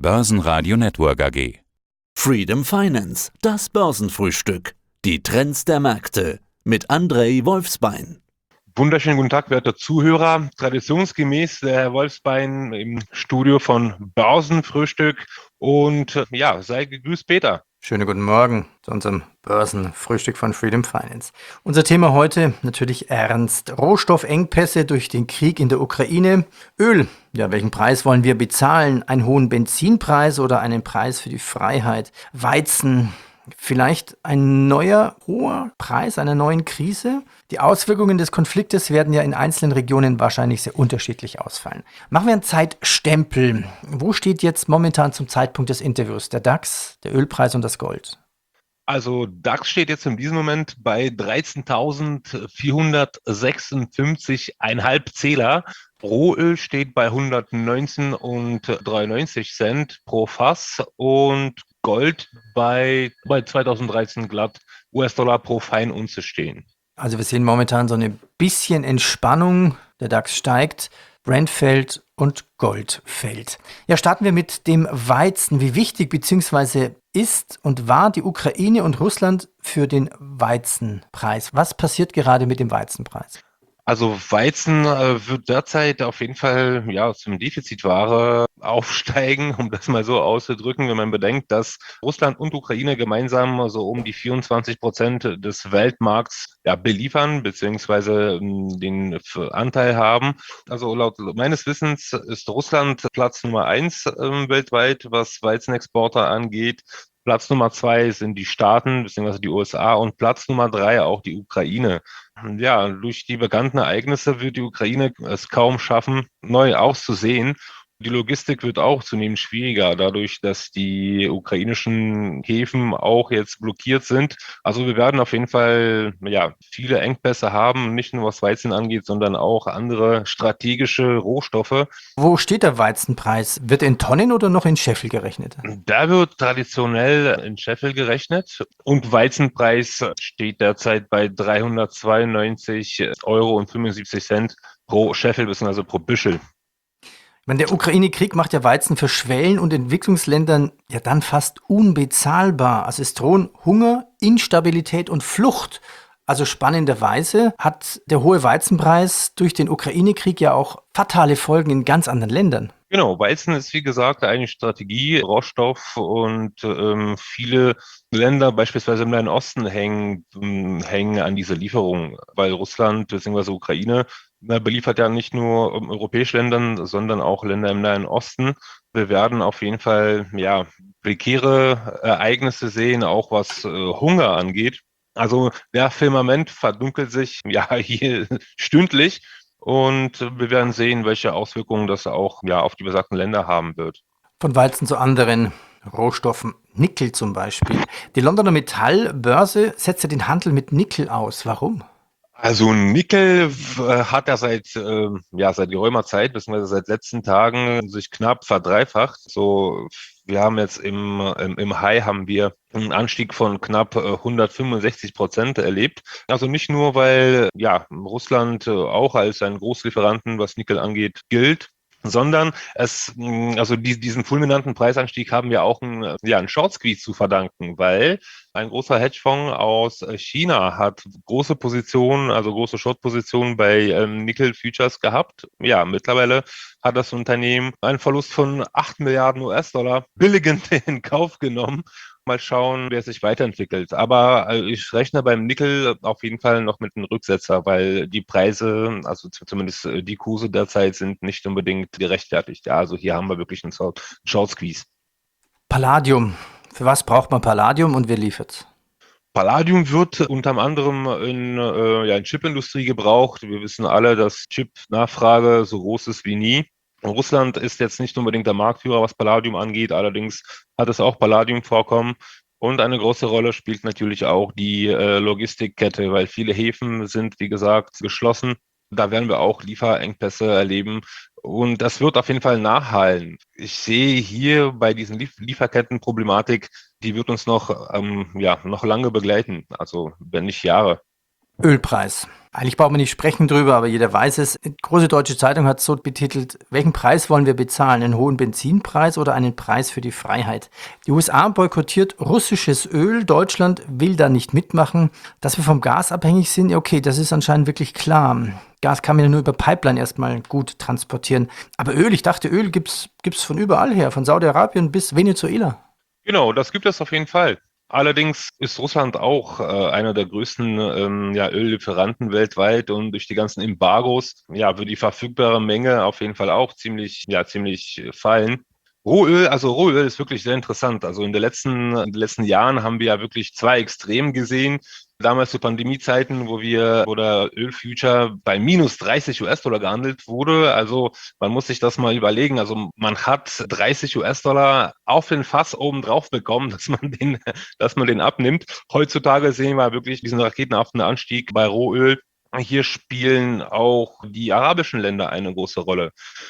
Börsenradio Network AG. Freedom Finance, das Börsenfrühstück. Die Trends der Märkte mit André Wolfsbein. Wunderschönen guten Tag, werte Zuhörer. Traditionsgemäß der Herr Wolfsbein im Studio von Börsenfrühstück. Und sei gegrüßt, Peter. Schönen guten Morgen zu unserem Börsenfrühstück von Freedom Finance. Unser Thema heute natürlich ernst. Rohstoffengpässe durch den Krieg in der Ukraine. Öl. Ja, welchen Preis wollen wir bezahlen? Einen hohen Benzinpreis oder einen Preis für die Freiheit? Weizen. Vielleicht ein neuer hoher Preis einer neuen Krise? Die Auswirkungen des Konfliktes werden ja in einzelnen Regionen wahrscheinlich sehr unterschiedlich ausfallen. Machen wir einen Zeitstempel. Wo steht jetzt momentan zum Zeitpunkt des Interviews der DAX, der Ölpreis und das Gold? Also DAX steht jetzt in diesem Moment bei 13.456,5 Zähler. Rohöl steht bei 119,93 Cent pro Fass und Gold bei 2013 glatt US-Dollar pro Feinunze stehen. Also wir sehen momentan so ein bisschen Entspannung. Der DAX steigt, Brent fällt und Gold fällt. Ja, starten wir mit dem Weizen. Wie wichtig bzw. ist und war die Ukraine und Russland für den Weizenpreis? Was passiert gerade mit dem Weizenpreis? Also Weizen wird derzeit auf jeden Fall zum Defizitware aufsteigen, um das mal so auszudrücken, wenn man bedenkt, dass Russland und Ukraine gemeinsam so um die 24% des Weltmarkts beliefern, beziehungsweise den Anteil haben. Also laut meines Wissens ist Russland Platz Nummer 1 weltweit, was Weizenexporte angeht. Platz Nummer 2 sind die Staaten bzw. die USA und Platz Nummer 3 auch die Ukraine. Ja, durch die bekannten Ereignisse wird die Ukraine es kaum schaffen, neu auszusehen. Die Logistik wird auch zunehmend schwieriger, dadurch, dass die ukrainischen Häfen auch jetzt blockiert sind. Also wir werden auf jeden Fall viele Engpässe haben, nicht nur was Weizen angeht, sondern auch andere strategische Rohstoffe. Wo steht der Weizenpreis? Wird er in Tonnen oder noch in Scheffel gerechnet? Da wird traditionell in Scheffel gerechnet und Weizenpreis steht derzeit bei 392,75 € pro Scheffel bzw. pro Büschel. Der Ukraine-Krieg macht ja Weizen für Schwellen- und Entwicklungsländern ja dann fast unbezahlbar. Also es drohen Hunger, Instabilität und Flucht. Also spannenderweise hat der hohe Weizenpreis durch den Ukraine-Krieg ja auch fatale Folgen in ganz anderen Ländern. Genau, Weizen ist wie gesagt eine Strategie, Rohstoff und viele Länder, beispielsweise im Nahen Osten, hängen an dieser Lieferung, weil Russland bzw. Ukraine beliefert ja nicht nur europäische Länder, sondern auch Länder im Nahen Osten. Wir werden auf jeden Fall prekäre Ereignisse sehen, auch was Hunger angeht. Also der Firmament verdunkelt sich hier stündlich. Und wir werden sehen, welche Auswirkungen das auch auf die besagten Länder haben wird. Von Weizen zu anderen Rohstoffen, Nickel zum Beispiel. Die Londoner Metallbörse setzt ja den Handel mit Nickel aus. Warum? Also Nickel hat ja seit geraumer Zeit, beziehungsweise seit letzten Tagen sich knapp verdreifacht. So, wir haben jetzt im High haben wir einen Anstieg von knapp 165% erlebt. Also nicht nur, weil Russland auch als ein Großlieferanten, was Nickel angeht, gilt, sondern diesen fulminanten Preisanstieg haben wir auch einen Short Squeeze zu verdanken, weil ein großer Hedgefonds aus China hat große Positionen, also große Short-Positionen bei Nickel Futures gehabt. Ja, mittlerweile hat das Unternehmen einen Verlust von 8 Milliarden US-Dollar billigend in Kauf genommen. Mal schauen, wer sich weiterentwickelt. Aber ich rechne beim Nickel auf jeden Fall noch mit einem Rücksetzer, weil die Preise, also zumindest die Kurse derzeit, sind nicht unbedingt gerechtfertigt. Ja, also hier haben wir wirklich einen Short Squeeze. Palladium. Für was braucht man Palladium und wer liefert's? Palladium wird unter anderem in Chipindustrie gebraucht. Wir wissen alle, dass Chip-Nachfrage so groß ist wie nie. Russland ist jetzt nicht unbedingt der Marktführer, was Palladium angeht. Allerdings hat es auch Palladiumvorkommen. Und eine große Rolle spielt natürlich auch die Logistikkette, weil viele Häfen sind, wie gesagt, geschlossen. Da werden wir auch Lieferengpässe erleben. Und das wird auf jeden Fall nachhallen. Ich sehe hier bei diesen Lieferkettenproblematik, die wird uns noch lange begleiten, also wenn nicht Jahre. Ölpreis. Eigentlich braucht man nicht sprechen drüber, aber jeder weiß es. Eine große deutsche Zeitung hat es so betitelt: Welchen Preis wollen wir bezahlen? Einen hohen Benzinpreis oder einen Preis für die Freiheit? Die USA boykottiert russisches Öl. Deutschland will da nicht mitmachen. Dass wir vom Gas abhängig sind, ja okay, das ist anscheinend wirklich klar. Gas kann man ja nur über Pipeline erstmal gut transportieren. Aber Öl, ich dachte, Öl gibt's von überall her, von Saudi-Arabien bis Venezuela. Genau, das gibt es auf jeden Fall. Allerdings ist Russland auch einer der größten Öllieferanten weltweit und durch die ganzen Embargos wird die verfügbare Menge auf jeden Fall auch ziemlich fallen. Rohöl ist wirklich sehr interessant. Also in den letzten Jahren haben wir ja wirklich zwei Extreme gesehen. Damals zu Pandemiezeiten, wo der Ölfuture bei minus 30 US-Dollar gehandelt wurde. Also man muss sich das mal überlegen. Also man hat 30 US-Dollar auf den Fass oben drauf bekommen, dass man den abnimmt. Heutzutage sehen wir wirklich diesen raketenhaften Anstieg bei Rohöl. Hier spielen auch die arabischen Länder eine große Rolle,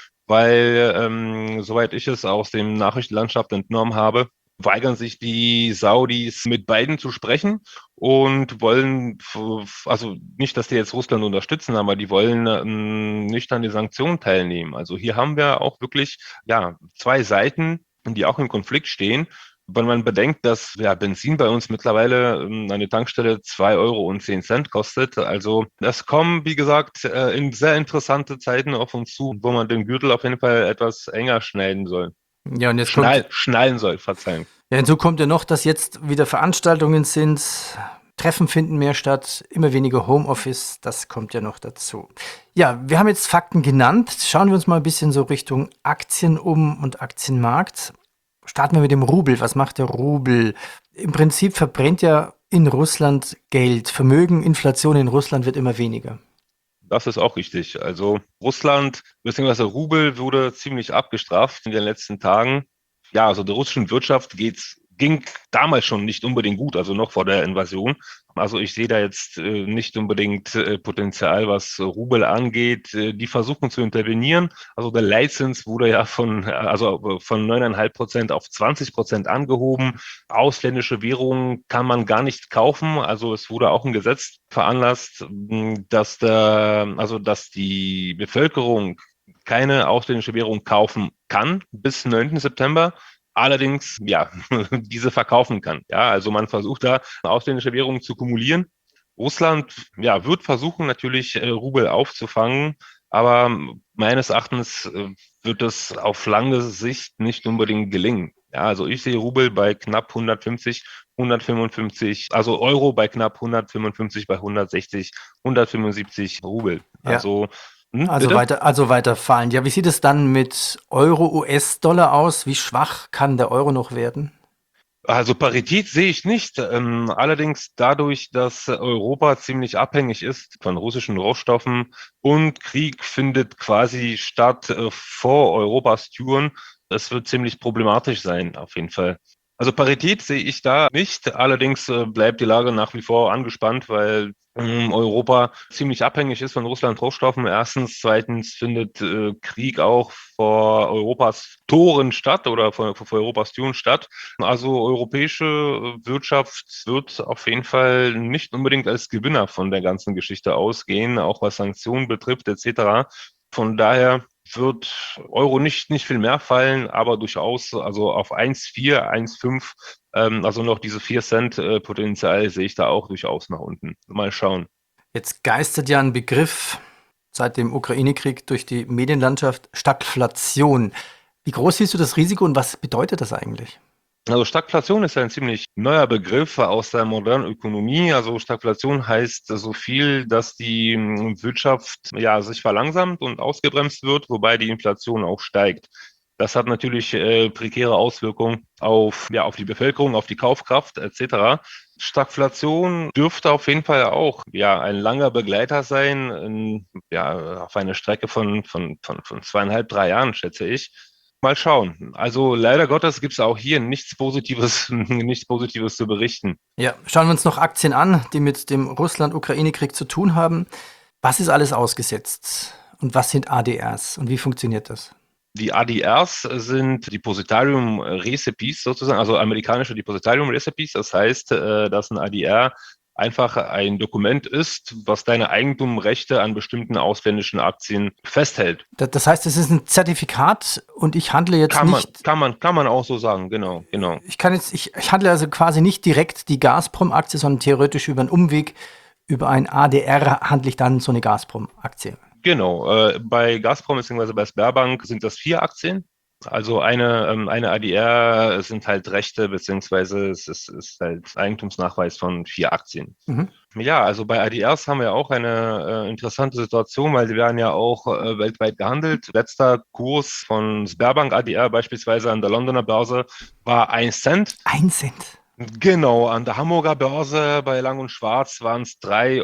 weil, soweit ich es aus dem Nachrichtenlandschaft entnommen habe, weigern sich die Saudis mit beiden zu sprechen und wollen, also nicht, dass die jetzt Russland unterstützen, aber die wollen nicht an die Sanktionen teilnehmen. Also hier haben wir auch wirklich zwei Seiten, die auch im Konflikt stehen. Wenn man bedenkt, dass Benzin bei uns mittlerweile eine Tankstelle 2,10 € kostet. Also das kommen, wie gesagt, in sehr interessante Zeiten auf uns zu, wo man den Gürtel auf jeden Fall etwas enger schneiden soll. Ja, und jetzt Schnallen soll, verzeihen. Ja, hinzu kommt ja noch, dass jetzt wieder Veranstaltungen sind, Treffen finden mehr statt, immer weniger Homeoffice, das kommt ja noch dazu. Ja, wir haben jetzt Fakten genannt. Schauen wir uns mal ein bisschen so Richtung Aktien und Aktienmarkt. Starten wir mit dem Rubel. Was macht der Rubel? Im Prinzip verbrennt ja in Russland Geld. Vermögen, Inflation in Russland wird immer weniger. Das ist auch richtig. Also Russland bzw. Rubel wurde ziemlich abgestraft in den letzten Tagen. Ja, also der russischen Wirtschaft ging damals schon nicht unbedingt gut, also noch vor der Invasion. Also ich sehe da jetzt nicht unbedingt Potenzial, was Rubel angeht. Die versuchen zu intervenieren. Also der Leitzins wurde ja von 9,5% auf 20% angehoben. Ausländische Währungen kann man gar nicht kaufen. Also es wurde auch ein Gesetz veranlasst, dass die Bevölkerung keine ausländische Währung kaufen kann bis 9. September. Allerdings, diese verkaufen kann. Ja, also man versucht da ausländische Währungen zu kumulieren. Russland, wird versuchen natürlich Rubel aufzufangen, aber meines Erachtens wird es auf lange Sicht nicht unbedingt gelingen. Ja, also ich sehe Rubel bei knapp 150, 155, also Euro bei knapp 155, bei 160, 175 Rubel. Ja. Also weiter fallen. Ja, wie sieht es dann mit Euro, US-Dollar aus? Wie schwach kann der Euro noch werden? Also Parität sehe ich nicht. Allerdings dadurch, dass Europa ziemlich abhängig ist von russischen Rohstoffen und Krieg findet quasi statt vor Europas Türen. Das wird ziemlich problematisch sein, auf jeden Fall. Also Parität sehe ich da nicht. Allerdings bleibt die Lage nach wie vor angespannt, weil Europa ziemlich abhängig ist von Russland Rohstoffen. Erstens, zweitens findet Krieg auch vor Europas Toren statt oder vor Europas Türen statt. Also europäische Wirtschaft wird auf jeden Fall nicht unbedingt als Gewinner von der ganzen Geschichte ausgehen, auch was Sanktionen betrifft etc. Von daher wird Euro nicht viel mehr fallen, aber durchaus also auf 1,4, 1,5, also noch diese 4 Cent Potenzial sehe ich da auch durchaus nach unten. Mal schauen. Jetzt geistert ja ein Begriff seit dem Ukraine-Krieg durch die Medienlandschaft: Stagflation. Wie groß siehst du das Risiko und was bedeutet das eigentlich? Also Stagflation ist ja ein ziemlich neuer Begriff aus der modernen Ökonomie. Also Stagflation heißt so viel, dass die Wirtschaft sich verlangsamt und ausgebremst wird, wobei die Inflation auch steigt. Das hat natürlich prekäre Auswirkungen auf die Bevölkerung, auf die Kaufkraft etc. Stagflation dürfte auf jeden Fall auch ein langer Begleiter sein, auf einer Strecke von 2,5, 3 Jahren, schätze ich. Mal schauen. Also leider Gottes gibt es auch hier nichts Positives zu berichten. Ja, schauen wir uns noch Aktien an, die mit dem Russland-Ukraine-Krieg zu tun haben. Was ist alles ausgesetzt und was sind ADRs und wie funktioniert das? Die ADRs sind Depositarium Recipes sozusagen, also amerikanische Depositarium Recipes. Das heißt, dass ein ADR einfach ein Dokument ist, was deine Eigentumsrechte an bestimmten ausländischen Aktien festhält. Das heißt, es ist ein Zertifikat und ich handle jetzt nicht. Kann man auch so sagen, genau. Ich handle also quasi nicht direkt die Gazprom-Aktie, sondern theoretisch über einen Umweg, über ein ADR handle ich dann so eine Gazprom-Aktie. Genau, bei Gazprom bzw. bei Sberbank sind das 4 Aktien. Also eine ADR sind halt Rechte, beziehungsweise es ist halt Eigentumsnachweis von 4 Aktien. Mhm. Ja, also bei ADRs haben wir auch eine interessante Situation, weil sie werden ja auch weltweit gehandelt. Letzter Kurs von Sberbank ADR beispielsweise an der Londoner Börse war 1 Cent. 1 Cent. Genau, an der Hamburger Börse bei Lang und Schwarz waren es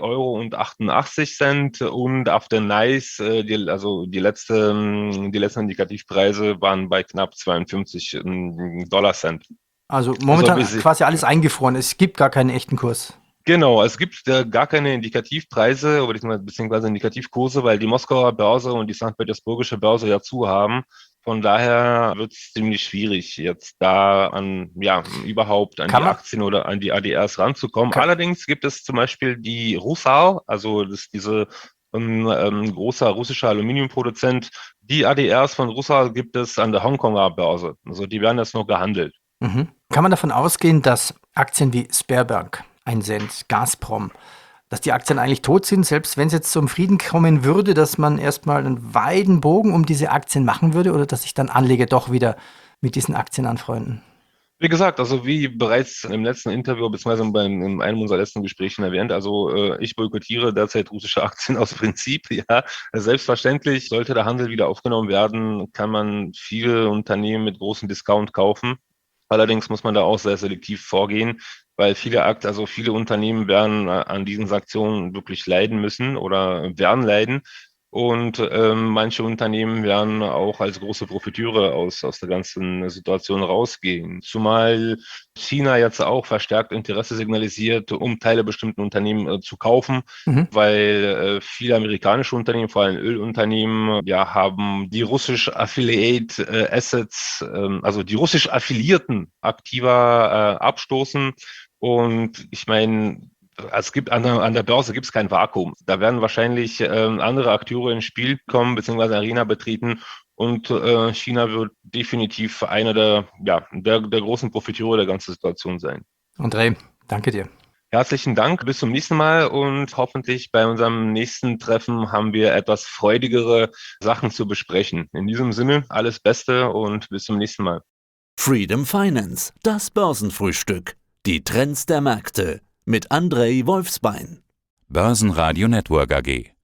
3,88 € und auf der NYSE, die letzten Indikativpreise waren bei knapp 52 $Cent. Also momentan Also quasi alles eingefroren. Es gibt gar keinen echten Kurs. Genau, es gibt gar keine Indikativpreise oder beziehungsweise Indikativkurse, weil die Moskauer Börse und die St. Petersburgische Börse ja zu haben. Von daher wird es ziemlich schwierig, jetzt da überhaupt an die Aktien oder an die ADRs ranzukommen. Allerdings gibt es zum Beispiel die Rusal, also das ist diese großer russischer Aluminiumproduzent. Die ADRs von Rusal gibt es an der Hongkonger Börse. Also die werden jetzt noch gehandelt. Mhm. Kann man davon ausgehen, dass Aktien wie Sberbank, 1 Cent, Gazprom, dass die Aktien eigentlich tot sind, selbst wenn es jetzt zum Frieden kommen würde, dass man erstmal einen weiten Bogen um diese Aktien machen würde oder dass sich dann Anleger doch wieder mit diesen Aktien anfreunden? Wie gesagt, also wie bereits im letzten Interview bzw. in einem unserer letzten Gespräche erwähnt, also ich boykottiere derzeit russische Aktien aus Prinzip. Ja, selbstverständlich sollte der Handel wieder aufgenommen werden, kann man viele Unternehmen mit großem Discount kaufen. Allerdings muss man da auch sehr selektiv vorgehen, weil viele Unternehmen werden an diesen Sanktionen wirklich leiden müssen oder werden leiden. Und manche Unternehmen werden auch als große Profiteure aus der ganzen Situation rausgehen. Zumal China jetzt auch verstärkt Interesse signalisiert, um Teile bestimmten Unternehmen zu kaufen, weil viele amerikanische Unternehmen, vor allem Ölunternehmen, haben die russisch Affiliate Assets, also die russisch Affiliierten aktiver abstoßen. Und ich meine, an der Börse gibt es kein Vakuum. Da werden wahrscheinlich andere Akteure ins Spiel kommen, beziehungsweise Arena betreten. Und China wird definitiv einer der großen Profiteure der ganzen Situation sein. André, danke dir. Herzlichen Dank, bis zum nächsten Mal und hoffentlich bei unserem nächsten Treffen haben wir etwas freudigere Sachen zu besprechen. In diesem Sinne, alles Beste und bis zum nächsten Mal. Freedom Finance, das Börsenfrühstück. Die Trends der Märkte mit Andrei Wolfsbein. Börsenradio Network AG.